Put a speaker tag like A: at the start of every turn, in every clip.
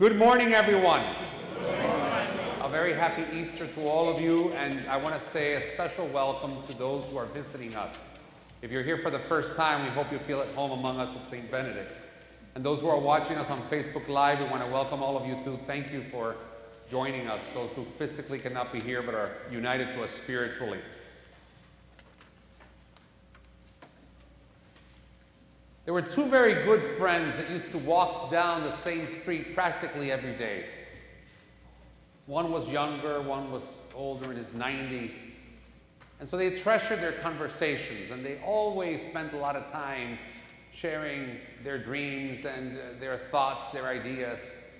A: Good morning, everyone. A very happy Easter to all of you, and I want to say a special welcome to those who are visiting us. If you're here for the first time, we hope you feel at home among us at St. Benedict's. And those who are watching us on Facebook Live, we want to welcome all of you too. Thank you for joining us, those who physically cannot be here but are united to us spiritually. There were two very good friends that used to walk down the same street practically every day. One was younger, one was older, in his 90s. And so they treasured their conversations, and they always spent a lot of time sharing their dreams and their thoughts, their ideas.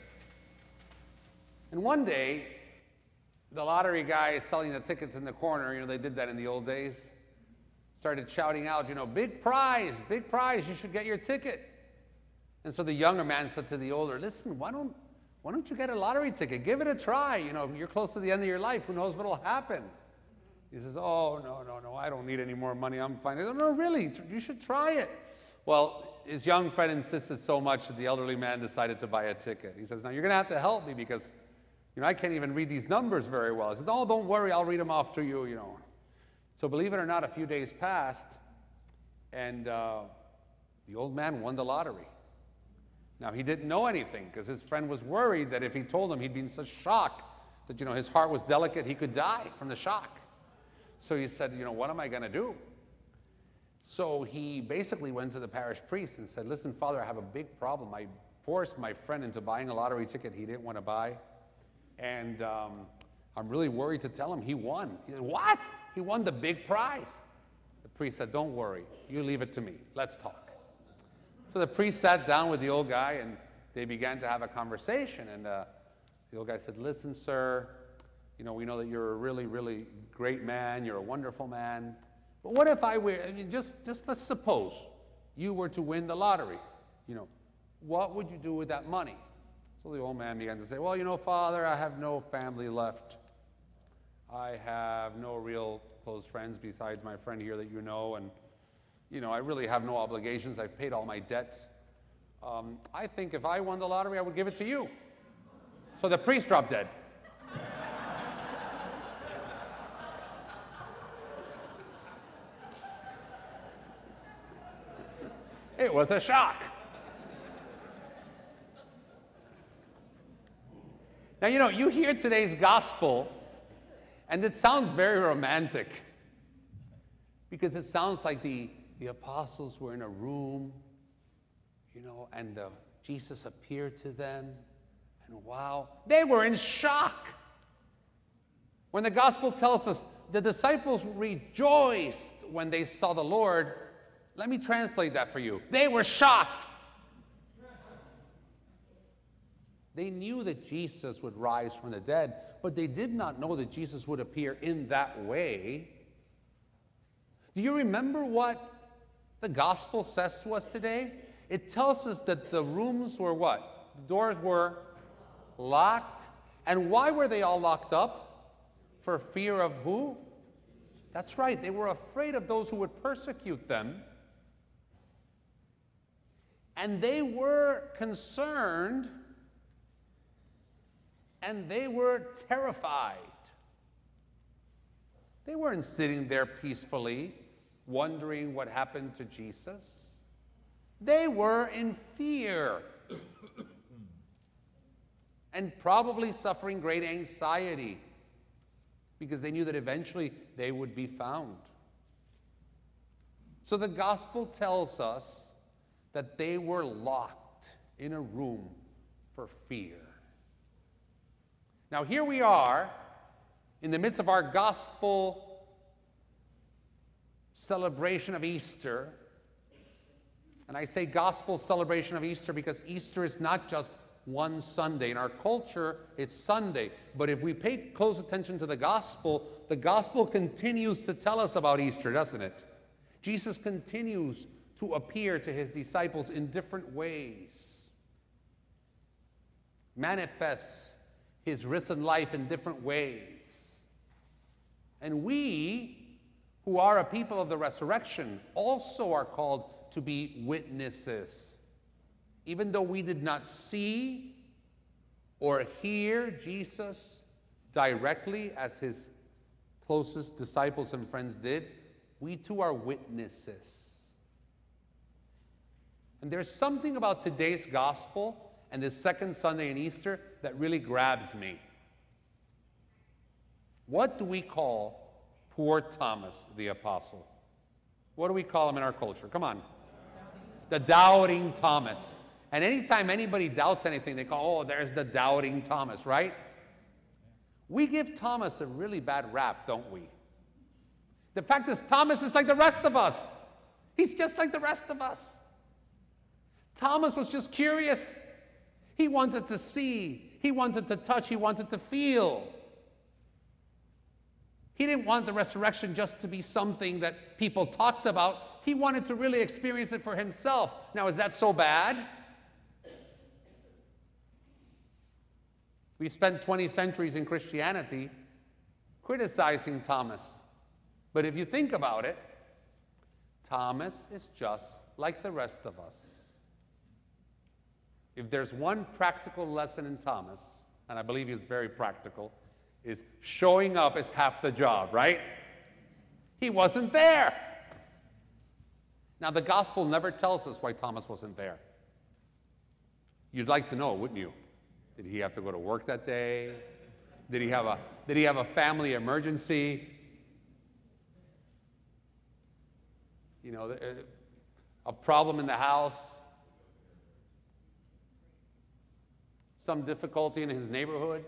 A: And one day, the lottery guy selling the tickets in the corner, they did that in the old days, started shouting out, big prize, you should get your ticket. And so the younger man said to the older, listen, why don't you get a lottery ticket? Give it a try. You're close to the end of your life. Who knows what'll happen? He says, oh, no, I don't need any more money. I'm fine. He said, no, really, you should try it. Well, his young friend insisted so much that the elderly man decided to buy a ticket. He says, now you're going to have to help me because, I can't even read these numbers very well. He says, oh, don't worry, I'll read them off to you, So believe it or not, a few days passed, and the old man won the lottery. Now, he didn't know anything because his friend was worried that if he told him, he'd be in such shock that, his heart was delicate, he could die from the shock. So he said, what am I going to do? So he basically went to the parish priest and said, listen, Father, I have a big problem. I forced my friend into buying a lottery ticket he didn't want to buy, and I'm really worried to tell him he won. He said, what? He won the big prize. The priest said, don't worry, you leave it to me. Let's talk. So the priest sat down with the old guy, and they began to have a conversation. And the old guy said, listen, sir, we know that you're a really, really great man. You're a wonderful man. But what if just let's suppose you were to win the lottery. What would you do with that money? So the old man began to say, well, Father, I have no family left. I have no real close friends besides my friend here that you know, and I really have no obligations. I've paid all my debts. I think if I won the lottery, I would give it to you. So the priest dropped dead. It was a shock. Now, you hear today's gospel, and it sounds very romantic because it sounds like the apostles were in a room, and Jesus appeared to them, and wow, they were in shock. When the gospel tells us the disciples rejoiced when they saw the Lord, let me translate that for you. They were shocked. They knew that Jesus would rise from the dead, but they did not know that Jesus would appear in that way. Do you remember what the gospel says to us today? It tells us that the rooms were what? The doors were locked. And why were they all locked up? For fear of who? That's right, they were afraid of those who would persecute them. And they were concerned, and they were terrified. They weren't sitting there peacefully, wondering what happened to Jesus. They were in fear and probably suffering great anxiety because they knew that eventually they would be found. So the gospel tells us that they were locked in a room for fear. Now here we are in the midst of our gospel celebration of Easter. And I say gospel celebration of Easter because Easter is not just one Sunday. In our culture, it's Sunday. But if we pay close attention to the gospel continues to tell us about Easter, doesn't it? Jesus continues to appear to his disciples in different ways, manifests his risen life in different ways. And we, who are a people of the resurrection, also are called to be witnesses. Even though we did not see or hear Jesus directly as his closest disciples and friends did, we too are witnesses. And there's something about today's gospel and this second Sunday in Easter that really grabs me. What do we call poor Thomas the apostle? What do we call him in our culture? Come on. The doubting Thomas. And anytime anybody doubts anything, they call, oh, there's the doubting Thomas, right? We give Thomas a really bad rap, don't we? The fact is, Thomas is like the rest of us. He's just like the rest of us. Thomas was just curious. He wanted to see. He wanted to touch. He wanted to feel. He didn't want the resurrection just to be something that people talked about. He wanted to really experience it for himself. Now, is that so bad? We spent 20 centuries in Christianity criticizing Thomas. But if you think about it, Thomas is just like the rest of us. If there's one practical lesson in Thomas, and I believe he's very practical, is showing up is half the job, right? He wasn't there. Now, the gospel never tells us why Thomas wasn't there. You'd like to know, wouldn't you? Did he have to go to work that day? Did he have a family emergency? You know, a problem in the house? Some difficulty in his neighborhood?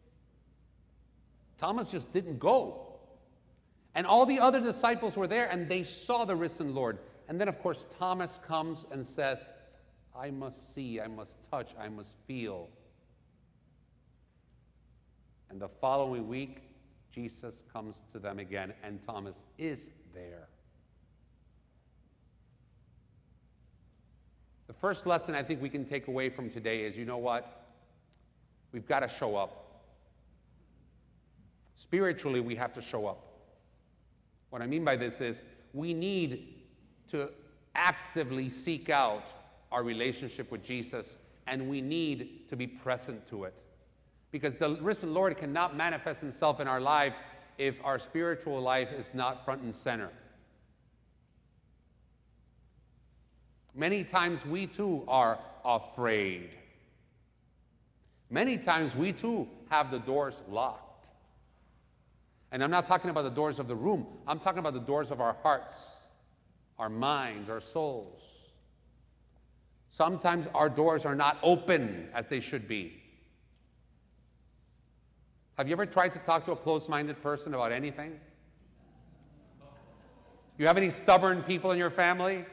A: Thomas just didn't go. And all the other disciples were there, and they saw the risen Lord. And then, of course, Thomas comes and says, I must see, I must touch, I must feel. And the following week, Jesus comes to them again, and Thomas is there. The first lesson I think we can take away from today is, you know what? We've got to show up. Spiritually, we have to show up. What I mean by this is we need to actively seek out our relationship with Jesus, and we need to be present to it. Because the risen Lord cannot manifest himself in our life if our spiritual life is not front and center. Many times we too are afraid. Many times we too have the doors locked. And I'm not talking about the doors of the room. I'm talking about the doors of our hearts, our minds, our souls. Sometimes our doors are not open as they should be. Have you ever tried to talk to a closed-minded person about anything? You have any stubborn people in your family?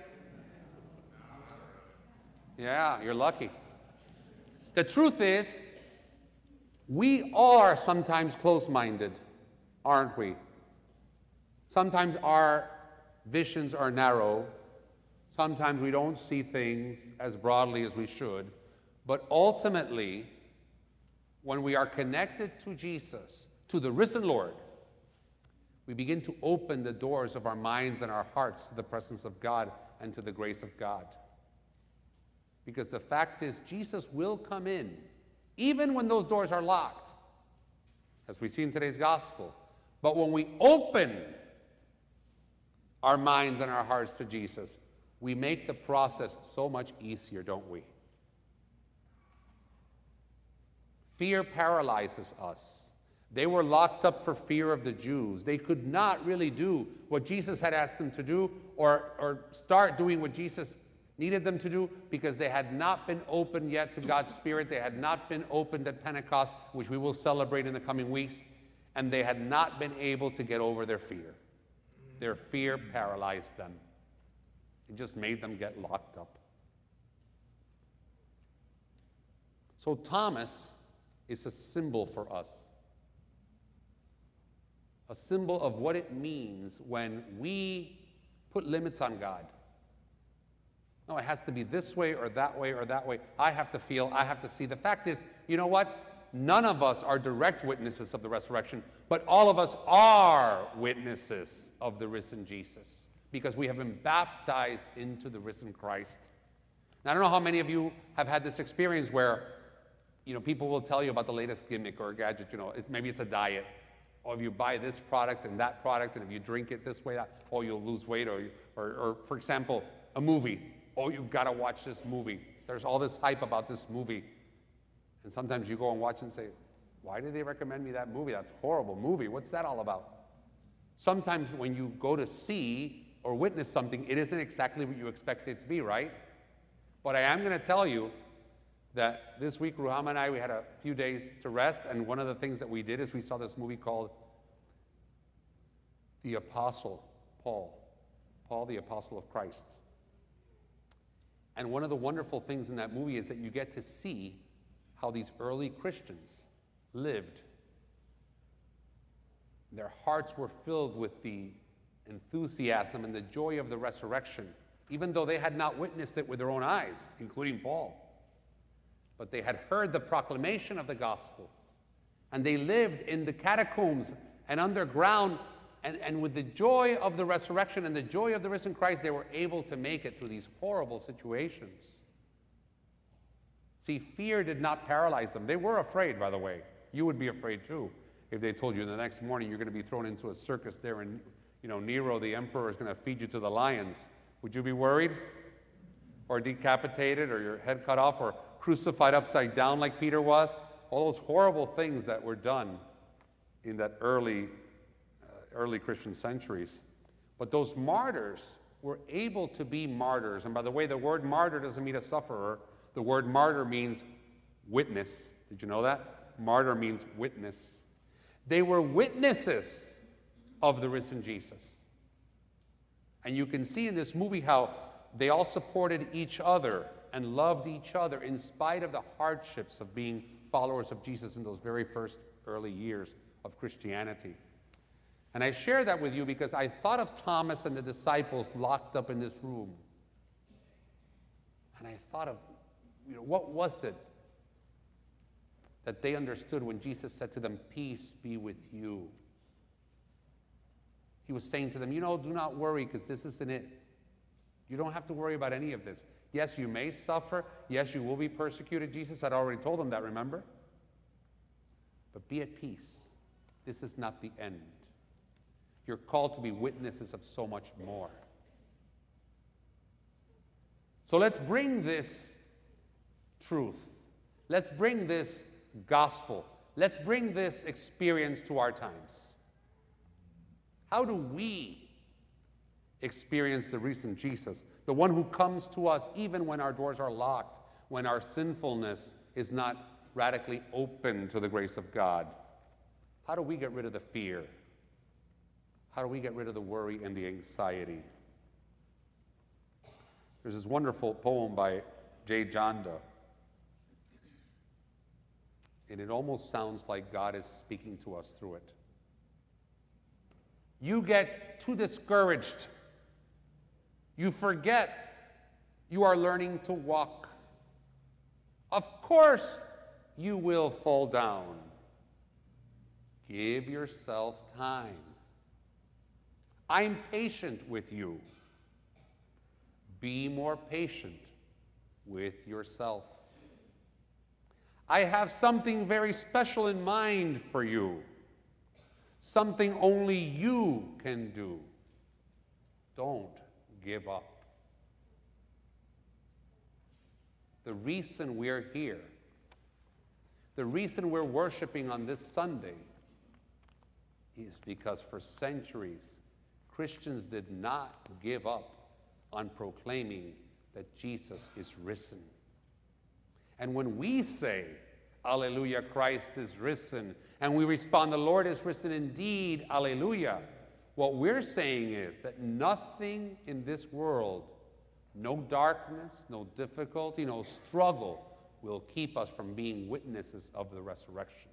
A: Yeah, you're lucky. The truth is, we are sometimes closed-minded, aren't we? Sometimes our visions are narrow. Sometimes we don't see things as broadly as we should. But ultimately, when we are connected to Jesus, to the risen Lord, we begin to open the doors of our minds and our hearts to the presence of God and to the grace of God. Because the fact is, Jesus will come in, even when those doors are locked, as we see in today's gospel. But when we open our minds and our hearts to Jesus, we make the process so much easier, don't we? Fear paralyzes us. They were locked up for fear of the Jews. They could not really do what Jesus had asked them to do or start doing what Jesus needed them to do because they had not been open yet to God's Spirit. They had not been opened at Pentecost, which we will celebrate in the coming weeks, and they had not been able to get over their fear. Their fear paralyzed them. It just made them get locked up. So Thomas is a symbol for us. A symbol of what it means when we put limits on God. No, it has to be this way or that way or that way. I have to feel, I have to see. The fact is, you know what? None of us are direct witnesses of the resurrection, but all of us are witnesses of the risen Jesus because we have been baptized into the risen Christ. Now, I don't know how many of you have had this experience where People will tell you about the latest gimmick or gadget. Maybe it's a diet. Or if you buy this product and that product, and if you drink it this way, you'll lose weight. Or for example, a movie. Oh, you've got to watch this movie. There's all this hype about this movie. And sometimes you go and watch and say, why did they recommend me that movie? That's a horrible movie. What's that all about? Sometimes when you go to see or witness something, it isn't exactly what you expect it to be, right? But I am going to tell you that this week, Ruhama and I, we had a few days to rest, and one of the things that we did is we saw this movie called The Apostle Paul, the Apostle of Christ. And one of the wonderful things in that movie is that you get to see how these early Christians lived. Their hearts were filled with the enthusiasm and the joy of the resurrection, even though they had not witnessed it with their own eyes, including Paul. But they had heard the proclamation of the gospel, and they lived in the catacombs and underground, and with the joy of the resurrection and the joy of the risen Christ, they were able to make it through these horrible situations. See, fear did not paralyze them. They were afraid, by the way. You would be afraid too if they told you the next morning you're going to be thrown into a circus there and Nero, the emperor, is going to feed you to the lions. Would you be worried? Or decapitated, or your head cut off, or crucified upside down like Peter was? All those horrible things that were done in that early Christian centuries. But those martyrs were able to be martyrs. And by the way, the word martyr doesn't mean a sufferer. The word martyr means witness. Did you know that? Martyr means witness. They were witnesses of the risen Jesus. And you can see in this movie how they all supported each other and loved each other in spite of the hardships of being followers of Jesus in those very first early years of Christianity. And I share that with you because I thought of Thomas and the disciples locked up in this room. And I thought of, what was it that they understood when Jesus said to them, "Peace be with you"? He was saying to them, do not worry, because this isn't it. You don't have to worry about any of this. Yes, you may suffer. Yes, you will be persecuted. Jesus had already told them that, remember? But be at peace. This is not the end. You're called to be witnesses of so much more. So let's bring this truth. Let's bring this gospel. Let's bring this experience to our times. How do we experience the risen Jesus, the one who comes to us even when our doors are locked, when our sinfulness is not radically open to the grace of God? How do we get rid of the fear? How do we get rid of the worry and the anxiety? There's this wonderful poem by Jay Janda, and it almost sounds like God is speaking to us through it. You get too discouraged. You forget you are learning to walk. Of course, you will fall down. Give yourself time. I'm patient with you. Be more patient with yourself. I have something very special in mind for you. Something only you can do. Don't give up. The reason we're here, the reason we're worshiping on this Sunday, is because for centuries, Christians did not give up on proclaiming that Jesus is risen. And when we say, "Alleluia, Christ is risen," and we respond, "The Lord is risen indeed, alleluia," what we're saying is that nothing in this world, no darkness, no difficulty, no struggle, will keep us from being witnesses of the resurrection.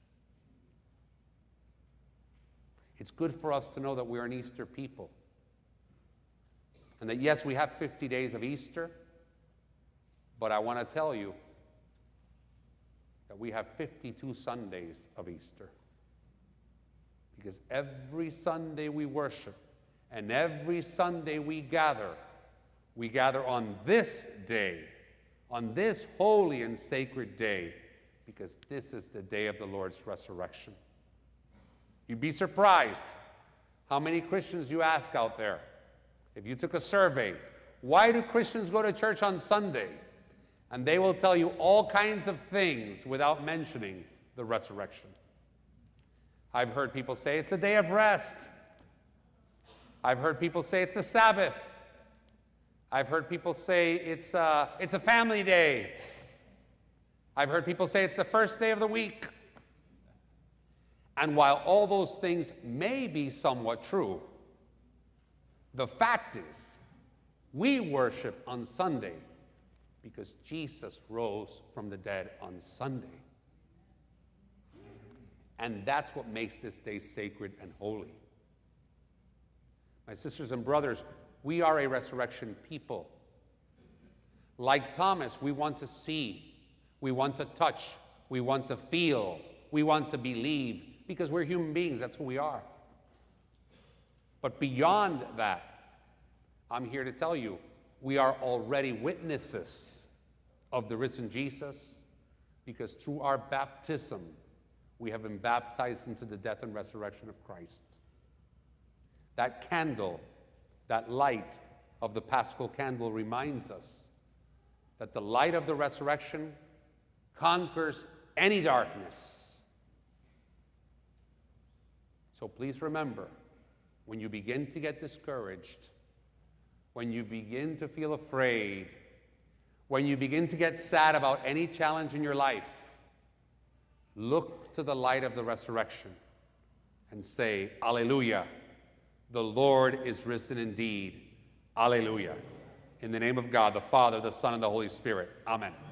A: It's good for us to know that we're an Easter people. And that, yes, we have 50 days of Easter, but I want to tell you that we have 52 Sundays of Easter. Because every Sunday we worship, and every Sunday we gather on this day, on this holy and sacred day, because this is the day of the Lord's resurrection. You'd be surprised how many Christians you ask out there. If you took a survey, why do Christians go to church on Sunday? And they will tell you all kinds of things without mentioning the resurrection. I've heard people say it's a day of rest. I've heard people say it's a Sabbath. I've heard people say it's a family day. I've heard people say it's the first day of the week. And while all those things may be somewhat true, the fact is, we worship on Sunday because Jesus rose from the dead on Sunday. And that's what makes this day sacred and holy. My sisters and brothers, we are a resurrection people. Like Thomas, we want to see, we want to touch, we want to feel, we want to believe, because we're human beings, that's who we are. But beyond that, I'm here to tell you, we are already witnesses of the risen Jesus, because through our baptism, we have been baptized into the death and resurrection of Christ. That candle, that light of the Paschal candle reminds us that the light of the resurrection conquers any darkness. So please remember, when you begin to get discouraged, when you begin to feel afraid, when you begin to get sad about any challenge in your life, look to the light of the resurrection and say, Alleluia, the Lord is risen indeed. Alleluia. In the name of God, the Father, the Son, and the Holy Spirit. Amen.